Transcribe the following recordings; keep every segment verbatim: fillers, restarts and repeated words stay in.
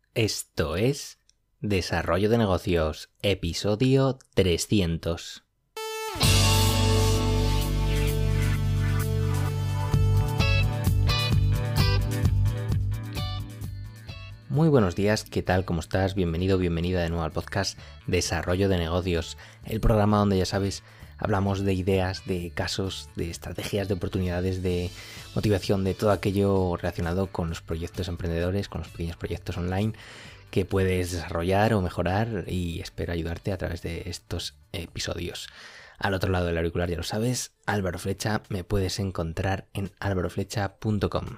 Esto es Desarrollo de Negocios, episodio trescientos. Muy buenos días, ¿qué tal? ¿Cómo estás? Bienvenido, bienvenida de nuevo al podcast Desarrollo de Negocios, el programa donde, ya sabes, hablamos de ideas, de casos, de estrategias, de oportunidades, de motivación, de todo aquello relacionado con los proyectos emprendedores, con los pequeños proyectos online que puedes desarrollar o mejorar, y espero ayudarte a través de estos episodios. Al otro lado del auricular, ya lo sabes, Álvaro Flecha, me puedes encontrar en álvaro flecha punto com.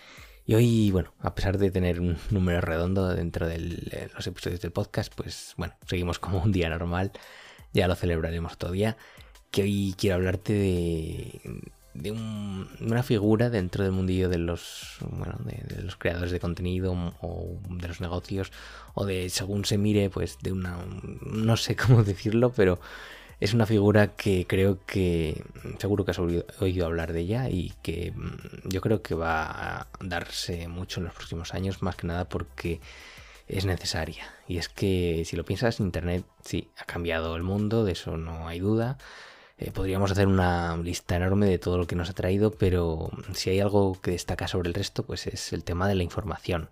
Y hoy, bueno, a pesar de tener un número redondo dentro de los episodios del podcast, pues bueno, seguimos como un día normal, ya lo celebraremos otro día. Que hoy quiero hablarte de, de, un, de una figura dentro del mundillo de los, bueno, de, de los creadores de contenido o de los negocios, o de, según se mire, pues de una, no sé cómo decirlo, pero es una figura que creo que seguro que has oído, oído hablar de ella, y que yo creo que va a darse mucho en los próximos años, más que nada porque es necesaria. Y es que, si lo piensas, Internet sí ha cambiado el mundo, de eso no hay duda. Eh, podríamos hacer una lista enorme de todo lo que nos ha traído, pero si hay algo que destaca sobre el resto, pues es el tema de la información.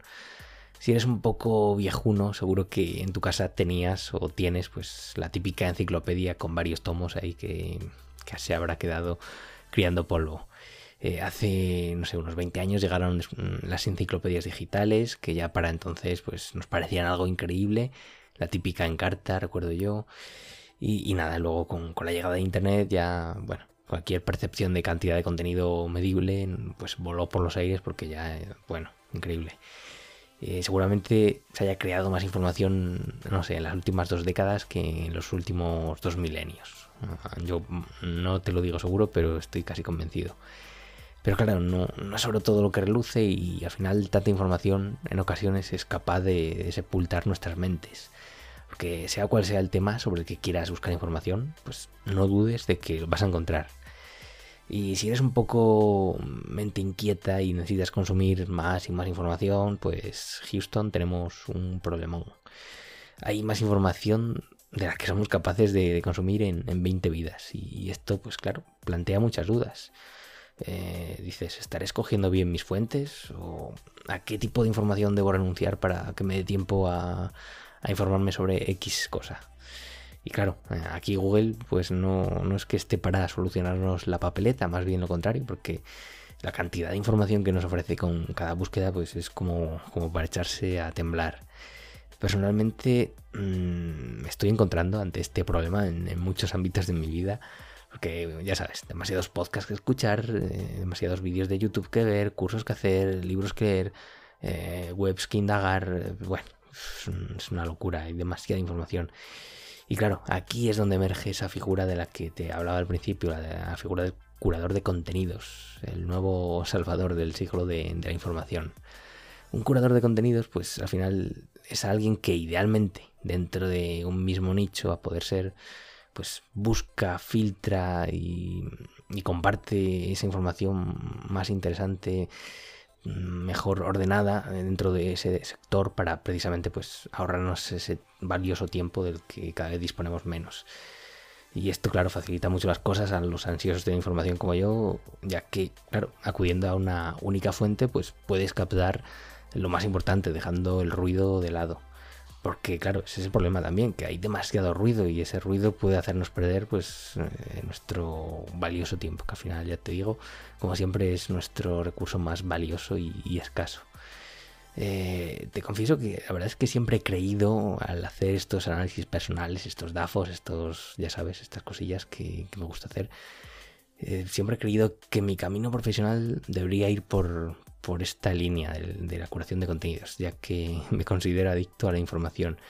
Si eres un poco viejuno, seguro que en tu casa tenías o tienes pues la típica enciclopedia con varios tomos ahí que, que se habrá quedado criando polvo. Eh, hace, no sé, unos veinte años llegaron las enciclopedias digitales, que ya para entonces pues nos parecían algo increíble. La típica Encarta, recuerdo yo. Y, y nada, luego con, con la llegada de Internet ya, bueno, cualquier percepción de cantidad de contenido medible pues voló por los aires, porque ya, bueno, increíble. Eh, seguramente se haya creado más información, no sé, en las últimas dos décadas que en los últimos dos milenios. Yo no te lo digo seguro, pero estoy casi convencido. Pero claro, no, no es sobre todo lo que reluce, y al final tanta información en ocasiones es capaz de, de sepultar nuestras mentes. Porque sea cual sea el tema sobre el que quieras buscar información, pues no dudes de que lo vas a encontrar. Y si eres un poco mente inquieta y necesitas consumir más y más información, pues Houston, tenemos un problemón. Hay más información de la que somos capaces de, de consumir en, en veinte vidas. Y esto, pues claro, plantea muchas dudas. Eh, dices, ¿estaré escogiendo bien mis fuentes? ¿O a qué tipo de información debo renunciar para que me dé tiempo a, a informarme sobre X cosa? Y claro, aquí Google pues no, no es que esté para solucionarnos la papeleta, más bien lo contrario, porque la cantidad de información que nos ofrece con cada búsqueda pues es como, como para echarse a temblar. Personalmente mmm, me estoy encontrando ante este problema en, en muchos ámbitos de mi vida, porque ya sabes, demasiados podcasts que escuchar, eh, demasiados vídeos de YouTube que ver, cursos que hacer, libros que leer, eh, webs que indagar, eh, bueno, es una locura, hay demasiada información. Y claro, aquí es donde emerge esa figura de la que te hablaba al principio, la, de la figura del curador de contenidos, el nuevo salvador del siglo de, de la información. Un curador de contenidos, pues al final es alguien que idealmente, dentro de un mismo nicho, a poder ser, pues busca, filtra y, y comparte esa información más interesante, mejor ordenada dentro de ese sector, para precisamente pues ahorrarnos ese valioso tiempo del que cada vez disponemos menos. Y esto, claro, facilita mucho las cosas a los ansiosos de la información como yo, ya que, claro, acudiendo a una única fuente pues puedes captar lo más importante, dejando el ruido de lado. Porque claro, ese es el problema también, que hay demasiado ruido, y ese ruido puede hacernos perder pues eh, nuestro valioso tiempo, que al final, ya te digo, como siempre, es nuestro recurso más valioso y, y escaso. Eh, te confieso que la verdad es que siempre he creído, al hacer estos análisis personales, estos dafos, estos, ya sabes, estas cosillas que, que me gusta hacer, eh, siempre he creído que mi camino profesional debería ir por... por esta línea de, de la curación de contenidos, ya que me considero adicto a la información,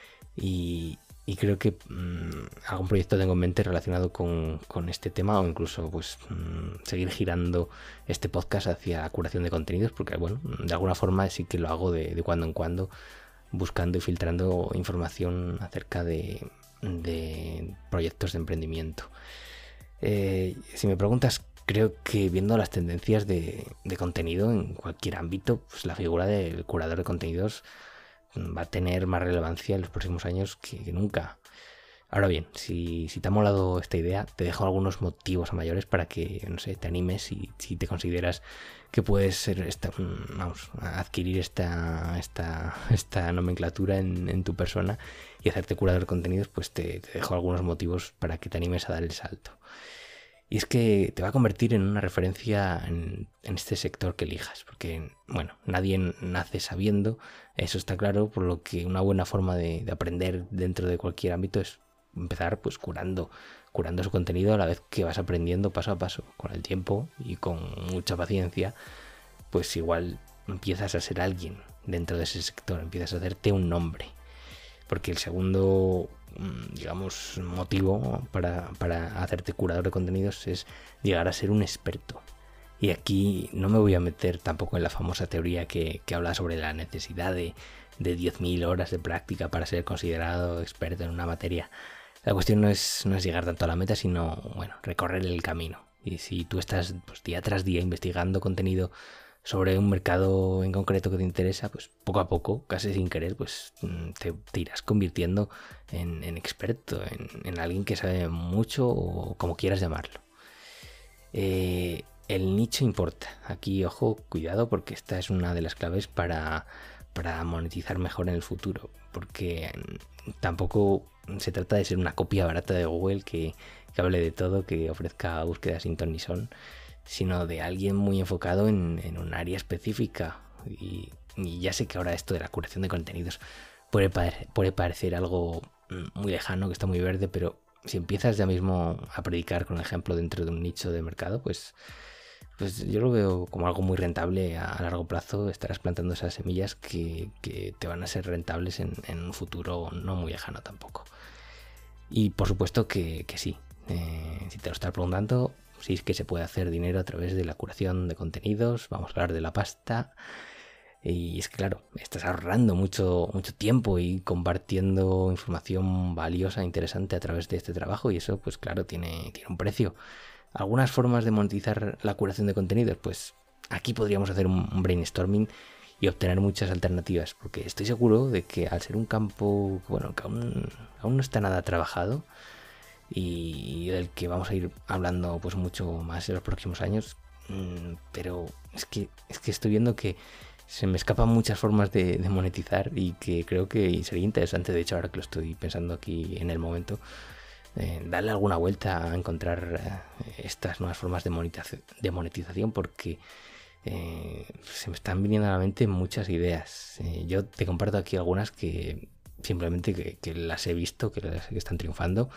y, y creo que mmm, algún proyecto tengo en mente relacionado con, con este tema, o incluso pues mmm, seguir girando este podcast hacia la curación de contenidos, porque bueno, de alguna forma sí que lo hago de, de cuando en cuando, buscando y filtrando información acerca de, de proyectos de emprendimiento. Eh, si me preguntas, creo que viendo las tendencias de, de contenido en cualquier ámbito, pues la figura del curador de contenidos va a tener más relevancia en los próximos años que, que nunca. Ahora bien, si, si te ha molado esta idea, te dejo algunos motivos a mayores para que, no sé, te animes y si te consideras que puedes ser esta, vamos, adquirir esta, esta, esta nomenclatura en, en tu persona y hacerte curador de contenidos, pues te, te dejo algunos motivos para que te animes a dar el salto. Y es que te va a convertir en una referencia en, en este sector que elijas, porque, bueno, nadie nace sabiendo, eso está claro, por lo que una buena forma de, de aprender dentro de cualquier ámbito es empezar pues curando, curando su contenido a la vez que vas aprendiendo paso a paso, con el tiempo y con mucha paciencia, pues igual empiezas a ser alguien dentro de ese sector, empiezas a hacerte un nombre. Porque el segundo, digamos, motivo para, para hacerte curador de contenidos es llegar a ser un experto. Y aquí no me voy a meter tampoco en la famosa teoría que, que habla sobre la necesidad de, de diez mil horas de práctica para ser considerado experto en una materia. La cuestión no es, no es llegar tanto a la meta, sino, bueno, recorrer el camino. Y si tú estás pues, día tras día investigando contenido sobre un mercado en concreto que te interesa, pues poco a poco, casi sin querer, pues te, te irás convirtiendo en, en experto, en, en alguien que sabe mucho o como quieras llamarlo. Eh, el nicho importa. Aquí, ojo, cuidado, porque esta es una de las claves para, para monetizar mejor en el futuro, porque tampoco se trata de ser una copia barata de Google que, que hable de todo, que ofrezca búsquedas sin ton ni son, sino de alguien muy enfocado en, en un área específica. Y, y ya sé que ahora esto de la curación de contenidos puede, pare, puede parecer algo muy lejano, que está muy verde, pero si empiezas ya mismo a predicar con el ejemplo dentro de un nicho de mercado, pues, pues yo lo veo como algo muy rentable a, a largo plazo. Estarás plantando esas semillas que, que te van a ser rentables en, en un futuro no muy lejano tampoco. Y por supuesto que, que sí, eh, si te lo estás preguntando, sí es que se puede hacer dinero a través de la curación de contenidos. Vamos a hablar de la pasta. Y es que claro, estás ahorrando mucho, mucho tiempo y compartiendo información valiosa, interesante a través de este trabajo, y eso pues claro, tiene, tiene un precio. Algunas formas de monetizar la curación de contenidos, pues aquí podríamos hacer un, un brainstorming y obtener muchas alternativas, porque estoy seguro de que al ser un campo, bueno, que aún, aún no está nada trabajado y del que vamos a ir hablando pues mucho más en los próximos años, pero es que, es que estoy viendo que se me escapan muchas formas de, de monetizar y que creo que sería interesante, de hecho ahora que lo estoy pensando aquí en el momento, eh, darle alguna vuelta a encontrar eh, estas nuevas formas de monetización, de monetización porque eh, se me están viniendo a la mente muchas ideas. Eh, yo te comparto aquí algunas que simplemente que, que las he visto, que, las, que están triunfando.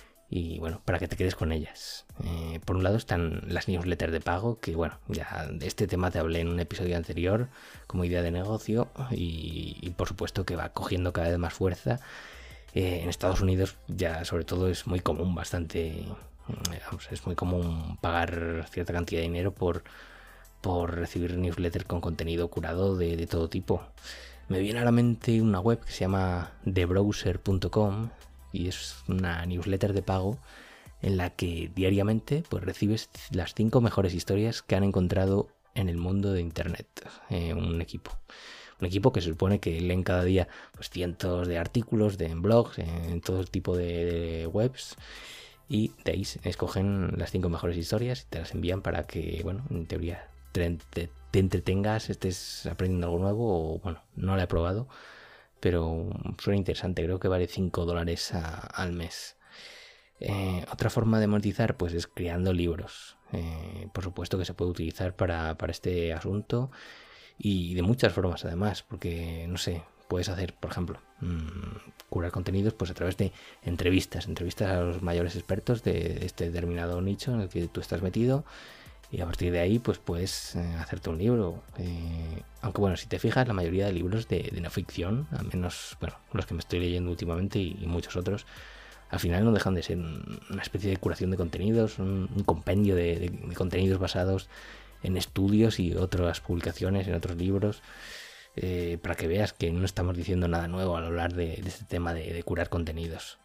Y bueno, para que te quedes con ellas. Eh, por un lado están las newsletters de pago, que bueno, ya de este tema te hablé en un episodio anterior como idea de negocio y, y por supuesto que va cogiendo cada vez más fuerza. Eh, en Estados Unidos ya sobre todo es muy común, bastante, vamos, es muy común pagar cierta cantidad de dinero por, por recibir newsletters con contenido curado de, de todo tipo. Me viene a la mente una web que se llama the browser punto com y es una newsletter de pago en la que diariamente pues recibes las cinco mejores historias que han encontrado en el mundo de internet. Eh, un equipo. Un equipo que se supone que leen cada día pues cientos de artículos de, en blogs, en todo tipo de, de webs, y de ahí escogen las cinco mejores historias y te las envían para que, bueno, en teoría te, te, te entretengas, estés aprendiendo algo nuevo o, bueno, no lo he probado, pero suena interesante, creo que vale cinco dólares a, al mes. Eh, otra forma de monetizar pues es creando libros. Eh, por supuesto que se puede utilizar para, para este asunto y de muchas formas además, porque no sé, puedes hacer, por ejemplo, mmm, curar contenidos pues a través de entrevistas, entrevistas a los mayores expertos de este determinado nicho en el que tú estás metido. Y a partir de ahí pues puedes eh, hacerte un libro. Eh, aunque bueno, si te fijas, la mayoría de libros de, de no ficción, al menos bueno, los que me estoy leyendo últimamente y, y muchos otros, al final no dejan de ser un, una especie de curación de contenidos, un, un compendio de, de, de contenidos basados en estudios y otras publicaciones, en otros libros, eh, para que veas que no estamos diciendo nada nuevo al hablar de, de este tema de, de curar contenidos.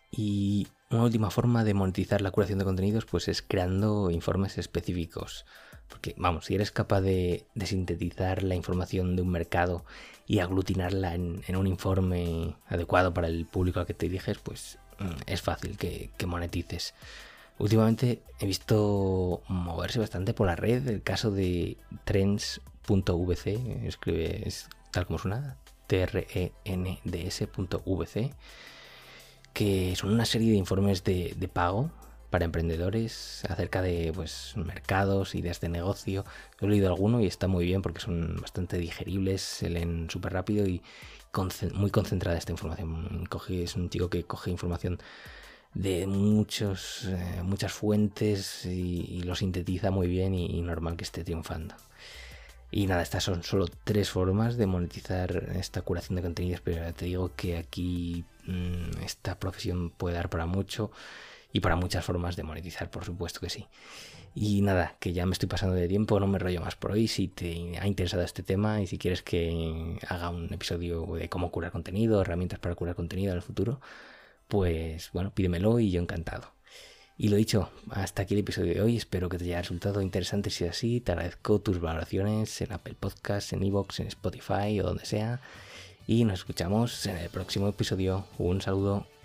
Y una última forma de monetizar la curación de contenidos pues es creando informes específicos. Porque, vamos, si eres capaz de, de sintetizar la información de un mercado y aglutinarla en, en un informe adecuado para el público al que te diriges, pues es fácil que, que monetices. Últimamente he visto moverse bastante por la red el caso de trends punto v c, escribe es tal como suena, T R E N D S punto v c, que son una serie de informes de, de pago para emprendedores acerca de pues mercados, ideas de negocio. He leído alguno y está muy bien porque son bastante digeribles, se leen súper rápido y concent- muy concentrada esta información. Coge, es un chico que coge información de muchos, eh, muchas fuentes y, y lo sintetiza muy bien y, y normal que esté triunfando. Y nada, estas son solo tres formas de monetizar esta curación de contenidos, pero ya te digo que aquí mmm, esta profesión puede dar para mucho y para muchas formas de monetizar, por supuesto que sí. Y nada, que ya me estoy pasando de tiempo, no me rollo más por hoy. Si te ha interesado este tema y si quieres que haga un episodio de cómo curar contenido, herramientas para curar contenido en el futuro, pues bueno, pídemelo y yo encantado. Y lo dicho, hasta aquí el episodio de hoy. Espero que te haya resultado interesante. Si es así, te agradezco tus valoraciones en Apple Podcasts, en iVoox, en Spotify o donde sea. Y nos escuchamos en el próximo episodio. Un saludo.